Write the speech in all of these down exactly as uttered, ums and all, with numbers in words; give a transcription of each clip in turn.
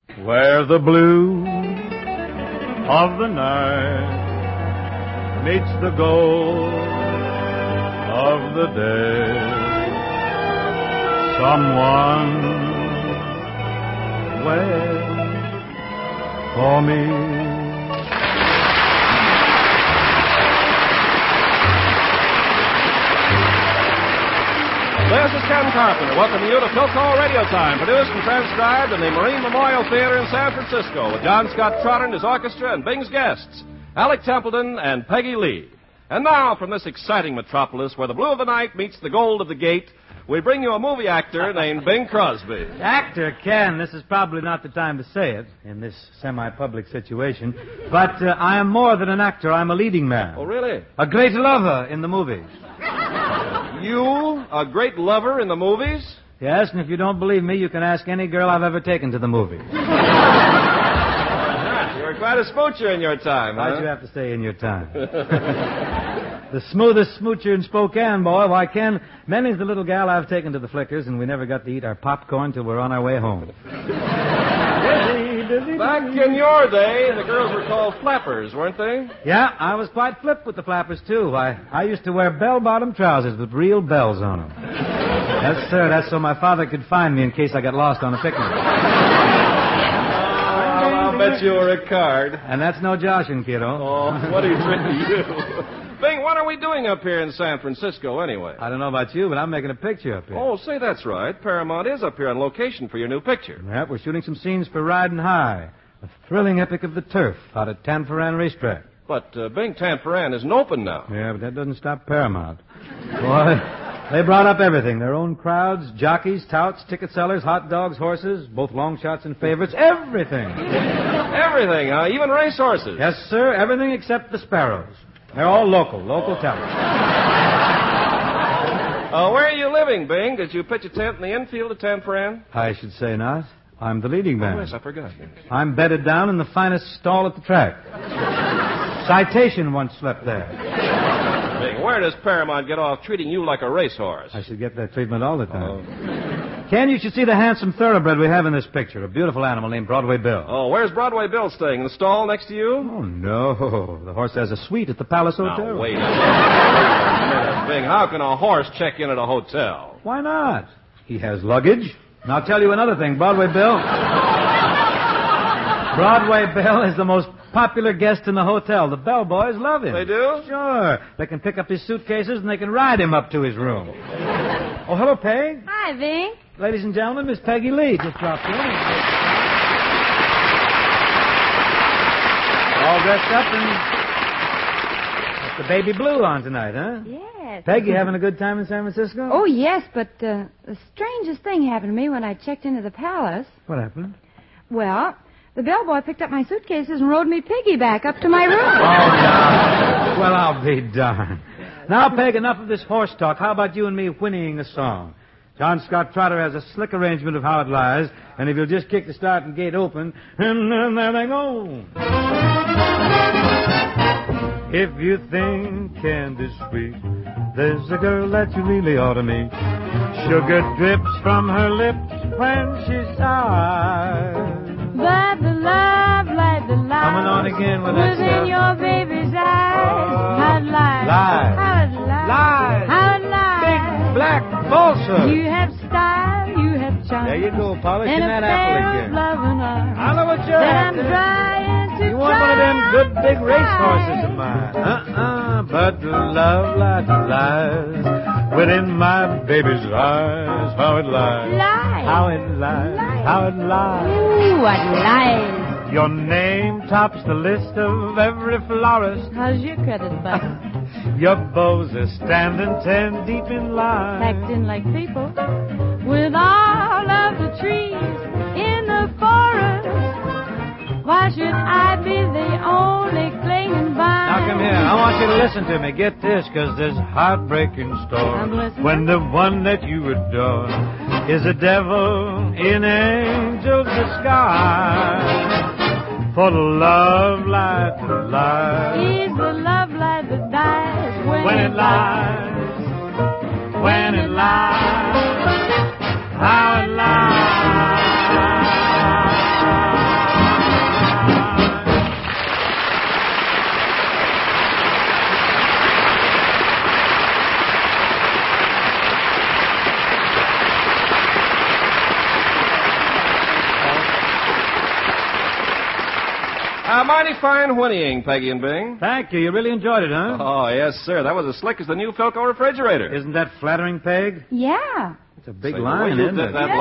Where the blue of the night meets the gold of the day, someone wait for me. This is Ken Carpenter, welcoming you to Philco Radio Time, produced and transcribed in the Marine Memorial Theater in San Francisco, with John Scott Trotter and his orchestra and Bing's guests, Alec Templeton and Peggy Lee. And now, from this exciting metropolis where the blue of the night meets the gold of the gate, we bring you a movie actor named Bing Crosby. Actor, Ken, this is probably not the time to say it in this semi-public situation, but uh, I am more than an actor. I'm a leading man. Oh, really? A great lover in the movies. You, a great lover in the movies? Yes, and if you don't believe me, you can ask any girl I've ever taken to the movies. You were quite a smoocher in your time, huh? Why'd you have to say in your time? The smoothest smoocher in Spokane, boy. Why, Ken, Minnie's the little gal I've taken to the Flickers, and we never got to eat our popcorn till we're on our way home. Back in your day, the girls were called flappers, weren't they? Yeah, I was quite flip with the flappers, too. I, I used to wear bell-bottom trousers with real bells on them. Yes, sir, that's so my father could find me in case I got lost on a picnic. Oh, I'll bet you were a card. And that's no joshing, kiddo. Oh, what are you trying to do? Bing, what are we doing up here in San Francisco, anyway? I don't know about you, but I'm making a picture up here. Oh, say, that's right. Paramount is up here on location for your new picture. Yep, we're shooting some scenes for Riding High, a thrilling epic of the turf out at Tanforan Racetrack. But uh, Bing, Tanforan isn't open now. Yeah, but that doesn't stop Paramount. Boy, they brought up everything. Their own crowds, jockeys, touts, ticket sellers, hot dogs, horses, both long shots and favorites, everything. Everything, huh? Even racehorses? Yes, sir, everything except the sparrows. They're all local, local talent. Uh, where are you living, Bing? Did you pitch a tent in the infield at Tanforan? I should say not. I'm the leading man. Oh, yes, I forgot. I'm bedded down in the finest stall at the track. Citation once slept there. Bing, where does Paramount get off treating you like a racehorse? I should get that treatment all the time. Oh. Ken, you should see the handsome thoroughbred we have in this picture. A beautiful animal named Broadway Bill. Oh, where's Broadway Bill staying? In the stall next to you? Oh, no. The horse has a suite at the Palace Hotel. Now, wait a minute. Bing, how can a horse check in at a hotel? Why not? He has luggage. And I'll tell you another thing, Broadway Bill. Broadway Bill is the most popular guest in the hotel. The bellboys love him. They do? Sure. They can pick up his suitcases and they can ride him up to his room. Oh, hello, Peg. Hi, Bing. Ladies and gentlemen, Miss Peggy Lee just dropped in. All dressed up and got the baby blue on tonight, huh? Yes. Peg, you having a good time in San Francisco? Oh, yes, but uh, the strangest thing happened to me when I checked into the palace. What happened? Well, the bellboy picked up my suitcases and rode me piggyback up to my room. Oh, no. Well, I'll be darned. Now, Peg, enough of this horse talk. How about you and me whinnying a song? John Scott Trotter has a slick arrangement of how it lies, and if you'll just kick the starting gate open, and then there they go. If you think candy's sweet, there's a girl that you really ought to meet. Sugar drips from her lips when she sighs. But the love light, the light Coming on again with that within stuff. your baby's eyes. How it lies. Lies. How it lies. Lies. How it lies. Big black falsehood. You have style, you have charm. There you go, polishing and that a apple pair again. of loving arms. I know what you're that I'm after. trying to You want one of them good big try. racehorses of mine. Uh-uh, but the love light lies within my baby's eyes. How it lies. Lies. How it lies. Lies. How it lies. Ooh, what lies. Your name tops the list of every florist. How's your credit, bud? Your bows are standing ten deep in line. Packed in like people. With all of the trees in the forest. Why should I be the only clinging vine? Now come here. I want you to listen to me. Get this, because there's heartbreaking story. I'm listening. When the one that you adore is a devil in angel disguise. For the love light that lies. He's the love light that dies when, When it lies. When it lies. How it lies. Uh, mighty fine whinnying, Peggy and Bing. Thank you. You really enjoyed it, huh? Oh, yes, sir. That was as slick as the new Philco refrigerator. Isn't that flattering, Peg? Yeah. It's a big Say, the line, way you isn't did it? that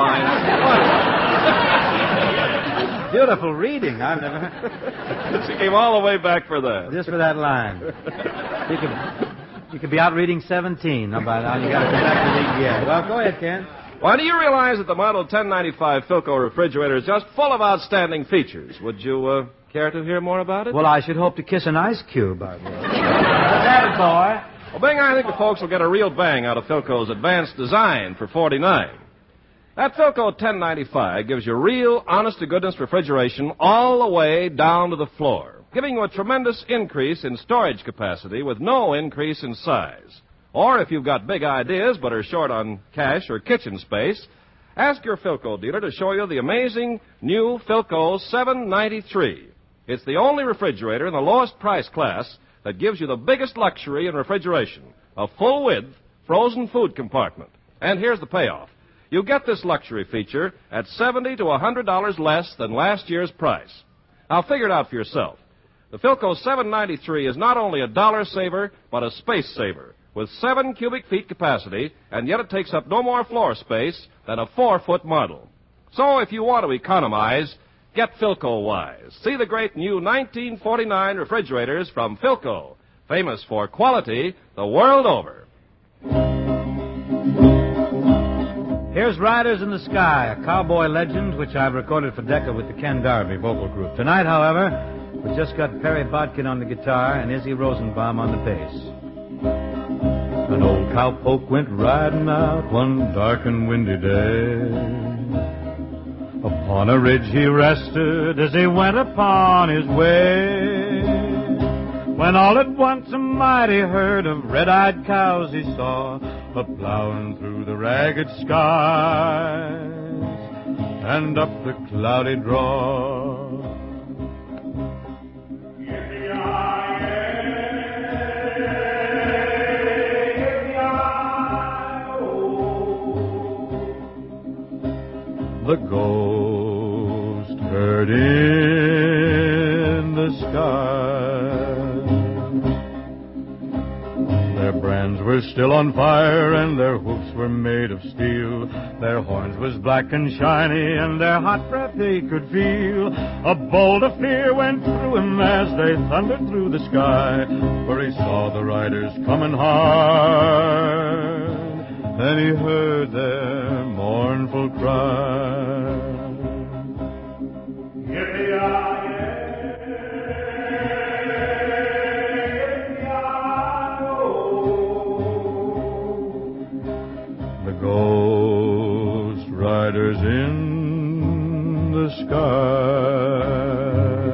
line. Beautiful reading. I've never heard. She came all the way back for that. Just for that line. You could, you could be out reading seventeen. How about now? You got to come back to read yet. Well, go ahead, Ken. Why, do you realize that the Model ten ninety-five Philco refrigerator is just full of outstanding features? Would you uh, care to hear more about it? Well, I should hope to kiss an ice cube, I will. What's that, boy? Well, Bing, I think the folks will get a real bang out of Philco's advanced design for forty-nine dollars. That Philco ten ninety-five gives you real, honest-to-goodness refrigeration all the way down to the floor, giving you a tremendous increase in storage capacity with no increase in size. Or if you've got big ideas but are short on cash or kitchen space, ask your Philco dealer to show you the amazing new Philco seven ninety-three. It's the only refrigerator in the lowest price class that gives you the biggest luxury in refrigeration, a full-width frozen food compartment. And here's the payoff. You get this luxury feature at seventy to one hundred dollars less than last year's price. Now, figure it out for yourself. The Philco seven ninety-three is not only a dollar saver, but a space saver, with seven cubic feet capacity, and yet it takes up no more floor space than a four-foot model. So if you want to economize, get Philco wise. See the great new nineteen forty-nine refrigerators from Philco, famous for quality the world over. Here's Riders in the Sky, a cowboy legend which I've recorded for Decca with the Ken Darby vocal group. Tonight, however, we just got Perry Bodkin on the guitar and Izzy Rosenbaum on the bass. An old cowpoke went riding out one dark and windy day. Upon a ridge he rested as he went upon his way. When all at once a mighty herd of red-eyed cows he saw a-plowing through the ragged skies and up the cloudy draw. The ghost herd in the sky. Their brands were still on fire and their hoofs were made of steel. Their horns was black and shiny and their hot breath he could feel. A bolt of fear went through him as they thundered through the sky, for he saw the riders coming hard. Then he heard their mournful cry. The ghost riders in the sky.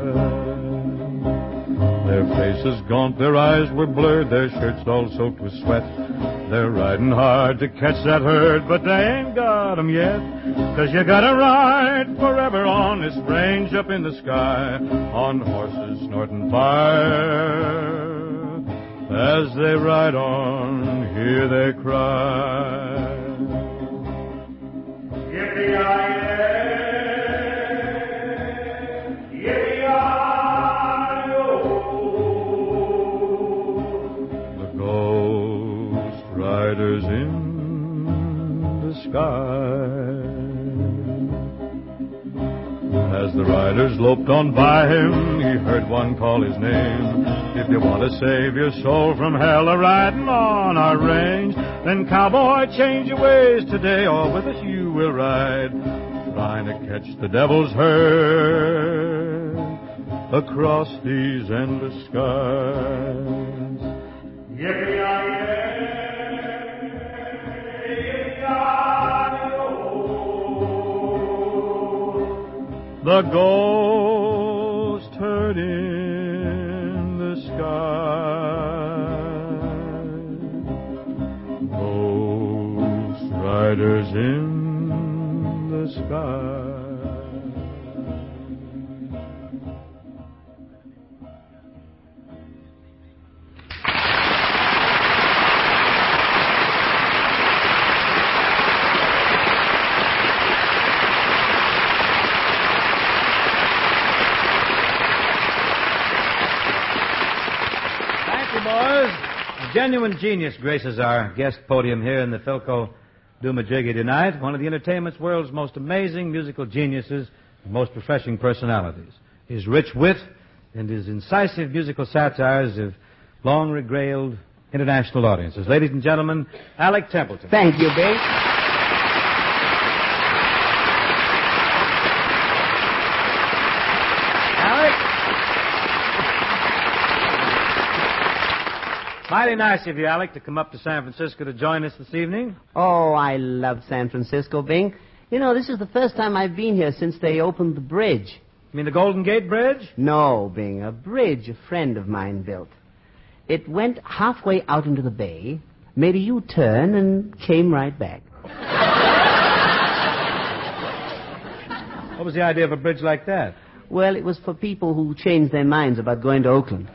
Their faces gaunt, their eyes were blurred, their shirts all soaked with sweat. They're riding hard to catch that herd, but they ain't got 'em yet. 'Cause you gotta ride forever on this range up in the sky, on horses snorting fire. As they ride on, hear they cry. Yippee-yi-yay, yippee-yi-yo. The ghost riders in the sky. As the riders loped on by him, he heard one call his name. If you want to save your soul from hell a-riding on our range, then cowboy, change your ways today, or with us you will ride, trying to catch the devil's herd across these endless skies. Yippee-yi-yay. The ghost herd in the sky. Ghost riders in the sky. Genuine genius graces our guest podium here in the Philco Doomajiggy tonight. One of the entertainment's world's most amazing musical geniuses and most refreshing personalities. His rich wit and his incisive musical satires have long regaled international audiences. Ladies and gentlemen, Alec Templeton. Thank you, Bing. Mighty nice of you, Alec, to come up to San Francisco to join us this evening. Oh, I love San Francisco, Bing. You know, this is the first time I've been here since they opened the bridge. You mean the Golden Gate Bridge? No, Bing, a bridge a friend of mine built. It went halfway out into the bay, made a U-turn, and came right back. What was the idea of a bridge like that? Well, it was for people who changed their minds about going to Oakland.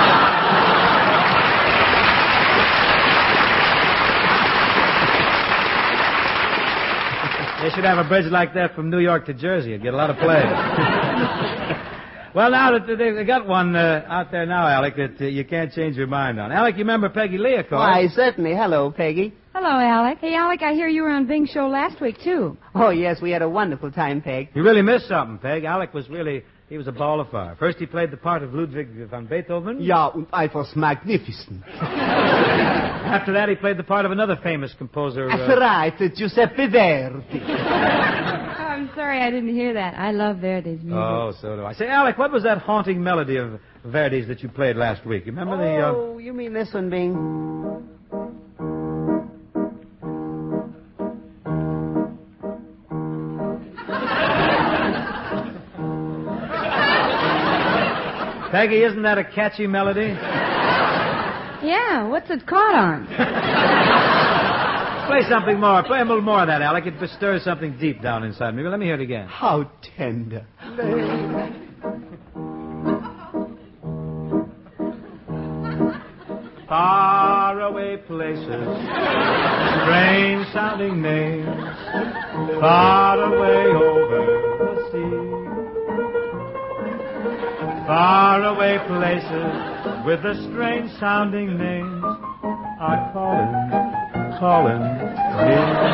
They should have a bridge like that from New York to Jersey. You'd get a lot of play. Well, now that they've got one uh, out there now, Alec, that uh, you can't change your mind on. Alec, you remember Peggy Lee, of course. Why, certainly. Hello, Peggy. Hello, Alec. Hey, Alec, I hear you were on Bing's show last week, too. Oh, yes, we had a wonderful time, Peg. You really missed something, Peg. Alec was really, he was a ball of fire. First, he played the part of Ludwig van Beethoven. Ja, und I was magnificent. After that, he played the part of another famous composer. That's uh, right, Giuseppe Verdi. I'm sorry I didn't hear that. I love Verdi's music. Oh, so do I. Say, Alec, what was that haunting melody of Verdi's that you played last week? You remember the... Uh... Oh, you mean this one, Bing? Peggy, isn't that a catchy melody? Yeah, what's it caught on? Play something more. Play a little more of that, Alec. It bestirs something deep down inside me. Well, let me hear it again. How tender. Far away places, strange sounding names, far away over the sea. Far away places with the strange sounding names are calling, calling me.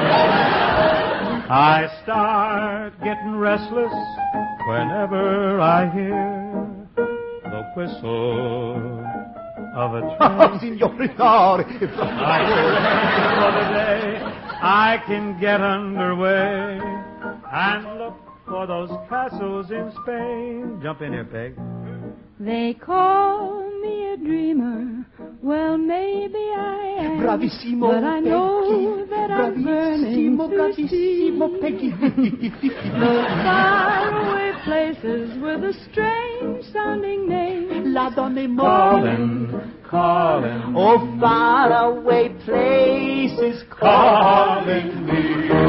I start getting restless whenever I hear the whistle of a train. Oh, signore, no. I pray for the day I can get underway and look for those castles in Spain. Jump in here, Peg. They call me a dreamer. Well, maybe I am. Bravissimo, but I know Peggy. that I'm burning Bravissimo, to see bravissimo, Peggy. those faraway places with a strange sounding name. La donne morte. Calling, calling, Oh, faraway places calling me.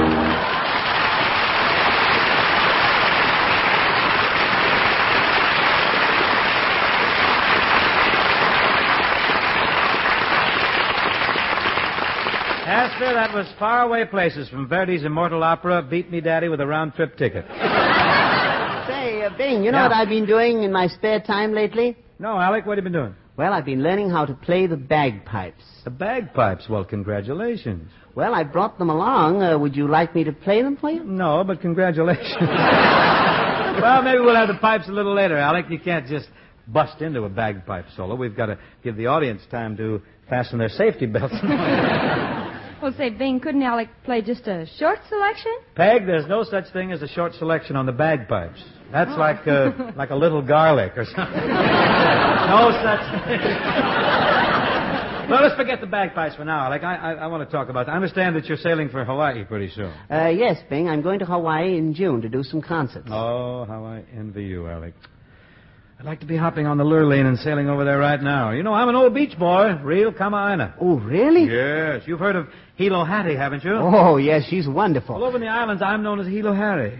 Yes, sir, that was Faraway Places from Verdi's immortal opera, Beat Me Daddy with a Round-Trip Ticket. Say, uh, Bing, you know Yeah. what I've been doing in my spare time lately? No, Alec, what have you been doing? Well, I've been learning how to play the bagpipes. The bagpipes. Well, congratulations. Well, I brought them along. Uh, would you like me to play them for you? No, but congratulations. Well, maybe we'll have the pipes a little later, Alec. You can't just bust into a bagpipe solo. We've got to give the audience time to fasten their safety belts. Well, say, Bing, couldn't Alec play just a short selection? Peg, there's no such thing as a short selection on the bagpipes. That's oh. like uh, like a little garlic or something. No such thing. Well, let's forget the bagpipes for now, Alec. I, I, I want to talk about that. I understand that you're sailing for Hawaii pretty soon. Uh, yes, Bing. I'm going to Hawaii in June to do some concerts. Oh, how I envy you, Alec. I'd like to be hopping on the Lurleen and sailing over there right now. You know, I'm an old beach boy, real Kama'aina. Oh, really? Yes. You've heard of Hilo Hattie, haven't you? Oh, yes, she's wonderful. Well, over in the islands, I'm known as Hilo Harry.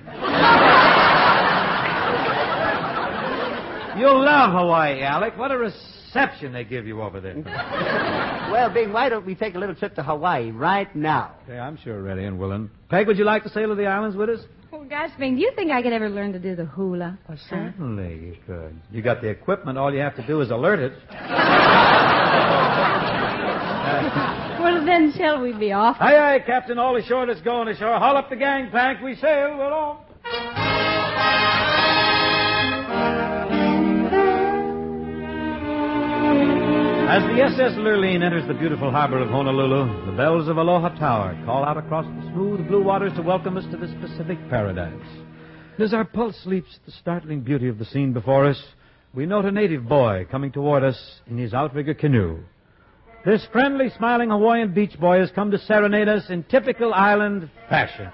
You'll love Hawaii, Alec. What a reception they give you over there. Well, Bing, why don't we take a little trip to Hawaii right now? Okay, I'm sure ready and willing. Peg, would you like to sail to the islands with us? Oh, gosh, Bing, do you think I could ever learn to do the hula? Oh, certainly you could. You got the equipment. All you have to do is alert it. Well, then, shall we be off? Aye, aye, Captain. All ashore that's going ashore. Haul up the gangplank. We sail. We're off. As the S S Lurleen enters the beautiful harbor of Honolulu, the bells of Aloha Tower call out across the smooth blue waters to welcome us to this Pacific paradise. As our pulse leaps at the startling beauty of the scene before us, we note a native boy coming toward us in his outrigger canoe. This friendly, smiling Hawaiian beach boy has come to serenade us in typical island fashion.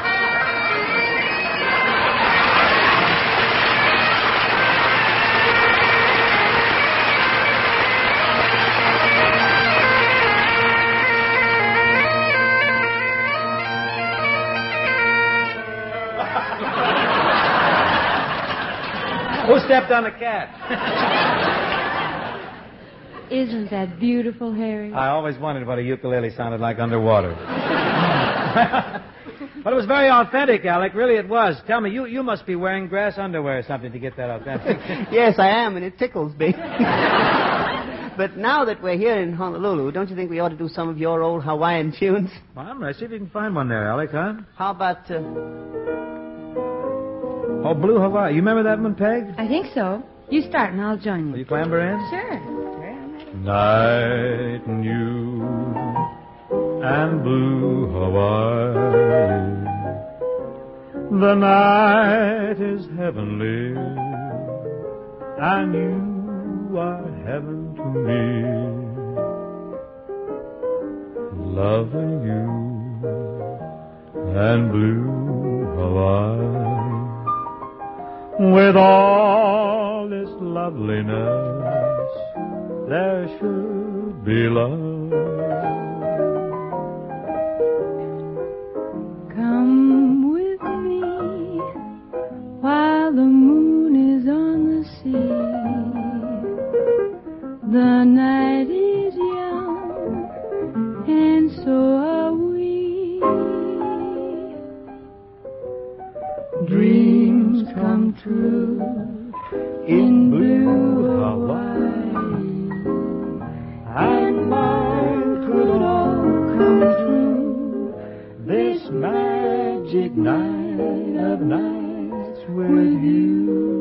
Who stepped on the cat? Isn't that beautiful, Harry? I always wondered what a ukulele sounded like underwater. But it was very authentic, Alec. Really, it was. Tell me, you, you must be wearing grass underwear or something to get that authentic. Yes, I am, and it tickles me. But now that we're here in Honolulu, don't you think we ought to do some of your old Hawaiian tunes? Well, I'm ready. See if you can find one there, Alec, huh? How about... Uh... Oh, Blue Hawaii. You remember that one, Peg? I think so. You start and I'll join you. Will you clamber in? Sure. Night and you and blue Hawaii. The night is heavenly, and you are heaven to me. Loving you and blue Hawaii. With all this loveliness, there should be love. Come with me while the moon is on the sea. The night is young, and so are we. Dreams come true in blue Hawaii. And mine could all come true this magic night of nights with you.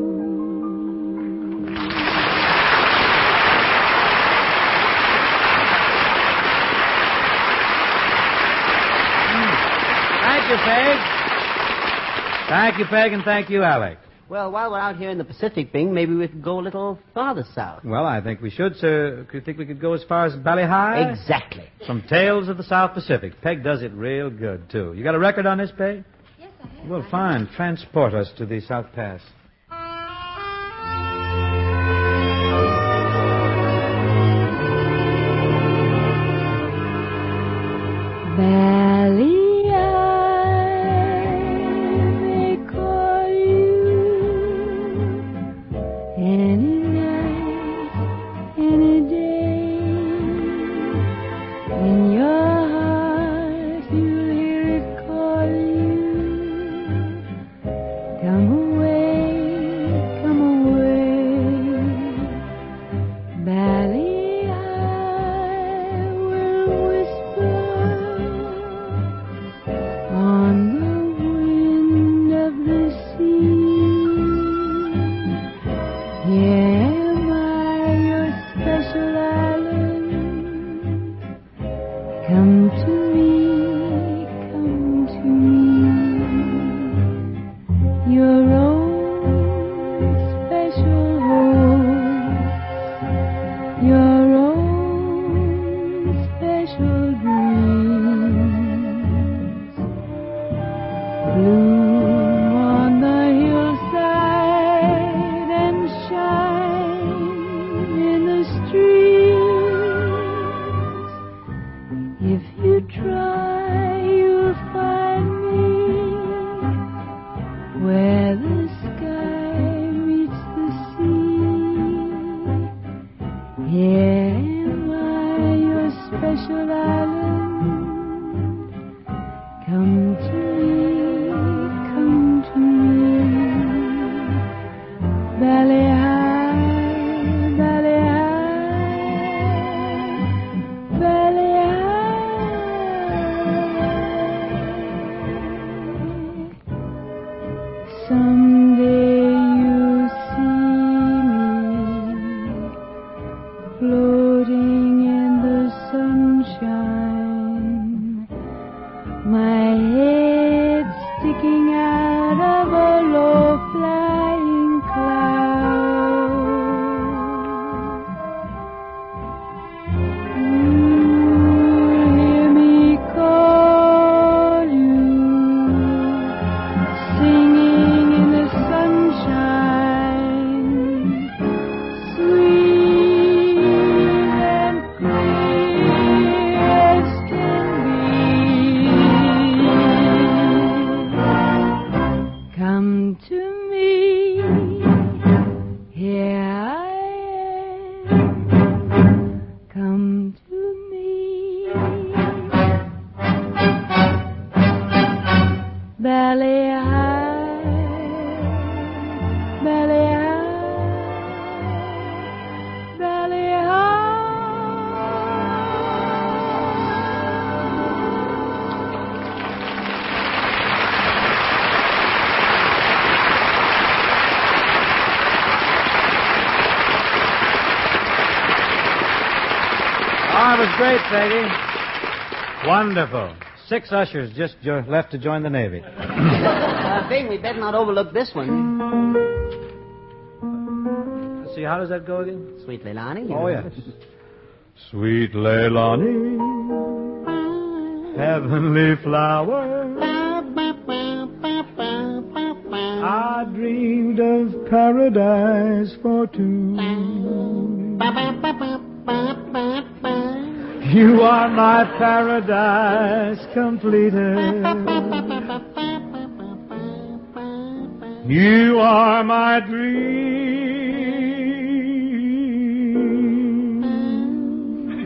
Thank you, Peg. Thank you, Peg, and thank you, Alec. Well, while we're out here in the Pacific, Bing, maybe we could go a little farther south. Well, I think we should, sir. Do you think we could go as far as Ballyhigh? Exactly. Some Tales of the South Pacific. Peg does it real good, too. You got a record on this, Peg? Yes, I have. Well, fine. Transport us to the South Pass. Valley. Valley high, valley high. someday you'll see me floating in the sunshine, my head sticking out of a low-flying cloud. You'll hear me call you, singing in the sunshine, sweet and clear as can be. Come to me, here I am. Come to me, belly high, belly high, belly Oh, it was great, Peggy. Wonderful. Six ushers just jo- left to join the Navy. Uh, Bing, we better not overlook this one. Let's see, how does that go again? Sweet Leilani. Oh, yes. Sweet Leilani, heavenly flower, I dreamed of paradise for two. You are my paradise completed. You are my dream.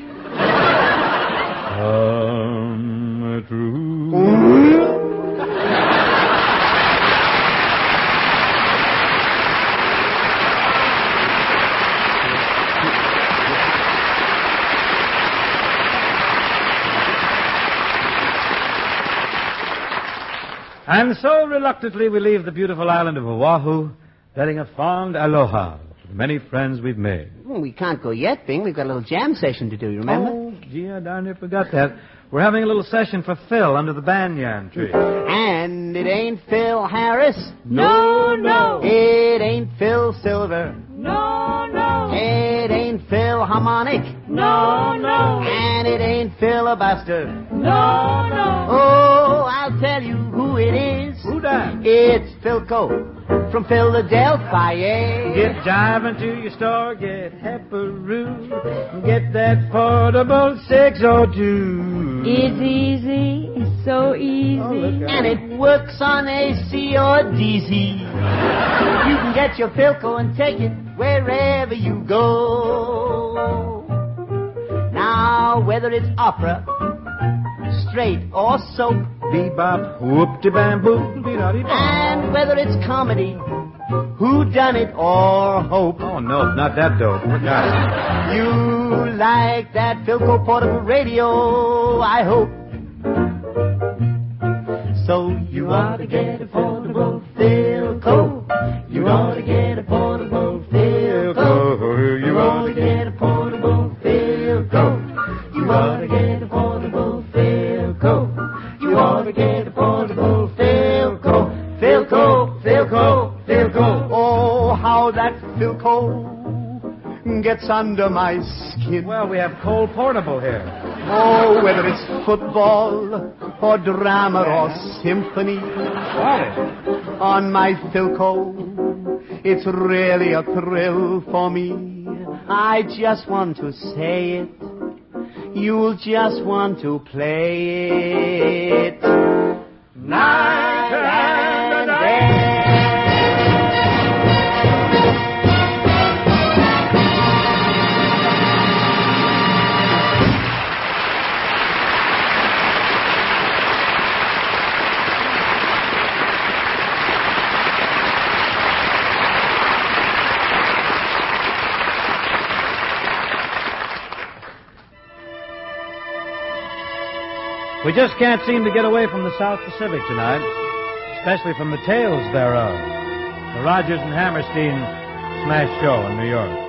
Come true. And so, reluctantly, we leave the beautiful island of Oahu, letting a fond aloha to the many friends we've made. Well, we can't go yet, Bing. We've got a little jam session to do, you remember? Oh, gee, I darn near forgot that. We're having a little session for Phil under the banyan tree. And it ain't Phil Harris. No, no. It ain't Phil Silver. No, no. It ain't Phil Harmonic. No, no. And it ain't filibuster. No, no. Oh, I'll tell you who it is. Who that? It's Philco from Philadelphia. Get jiving to your store, get Hepperoo, get that portable six oh two. It's easy, it's so easy. Oh, look at And it works on A C or D C. You can get your Philco and take it wherever you go. Now, whether it's opera, straight or soap, Bebop, whoop-de-bam-boop, be-da-dee-da. and whether it's comedy, who done it or hope. Oh, no, not that dope. Forgot it. You like that Philco portable radio, I hope. So you ought to get a portable Philco. You ought to get a portable Philco. You ought to get a portable Philco. You ought to get a portable Philco. You ought to get a portable Philco. Philco, Philco, Philco. Oh, how that Philco gets under my skin. Well, we have Cole Portable here. Oh, whether it's football or drama or symphony, on my Philco, it's really a thrill for me. I just want to say it. You'll just want to play it. Night and day. We just can't seem to get away from the South Pacific tonight. especially from the tales thereof. The Rogers and Hammerstein Smash Show in New York.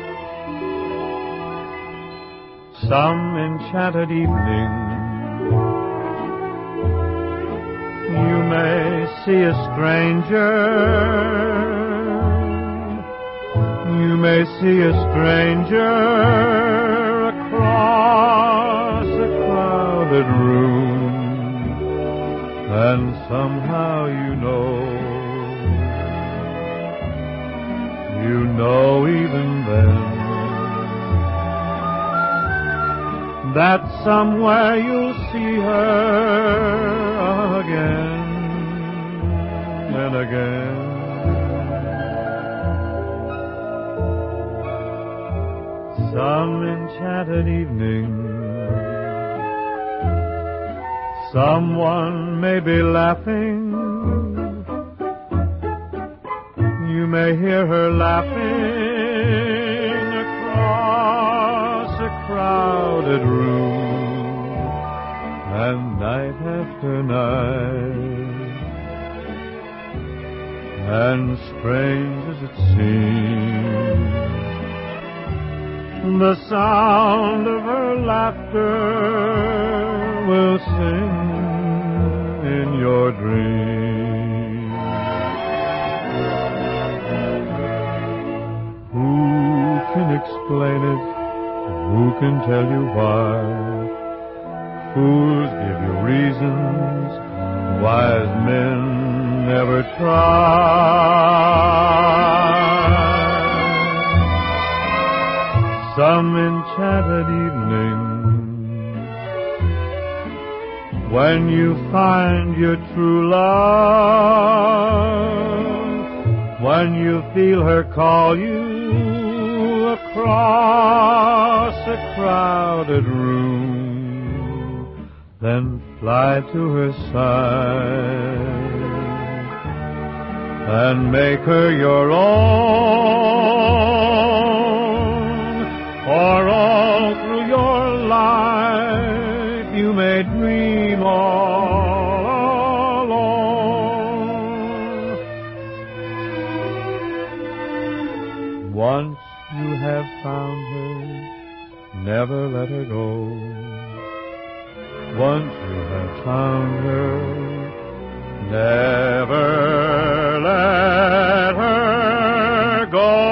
Some enchanted evening, you may see a stranger. You may see a stranger across a crowded room, and somehow you know, you know even then, that somewhere you'll see her again and again. Some enchanted evening, someone may be laughing. You may hear her laughing across a crowded room, and night after night, and strange as it seems, the sound of her laughter will sing in your dreams. Who can explain it? Who can tell you why? Fools give you reasons, wise men never try. Some enchanted evening, when you find your true love, when you feel her call you across a crowded room, then fly to her side and make her your own. For all through your life you may dream all alone. Once you have found her, never let her go. Once you have found her, never let her go.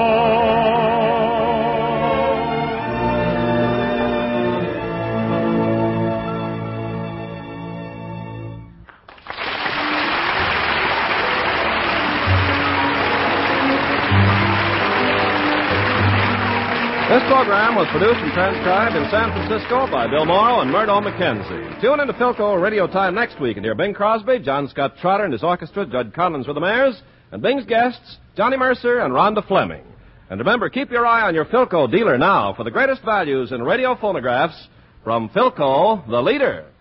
This program was produced and transcribed in San Francisco by Bill Morrow and Murdo McKenzie. Tune in to Philco Radio Time next week and hear Bing Crosby, John Scott Trotter and his orchestra, Judd Collins with the Mayors, and Bing's guests, Johnny Mercer and Rhonda Fleming. And remember, keep your eye on your Philco dealer now for the greatest values in radio phonographs from Philco, the leader.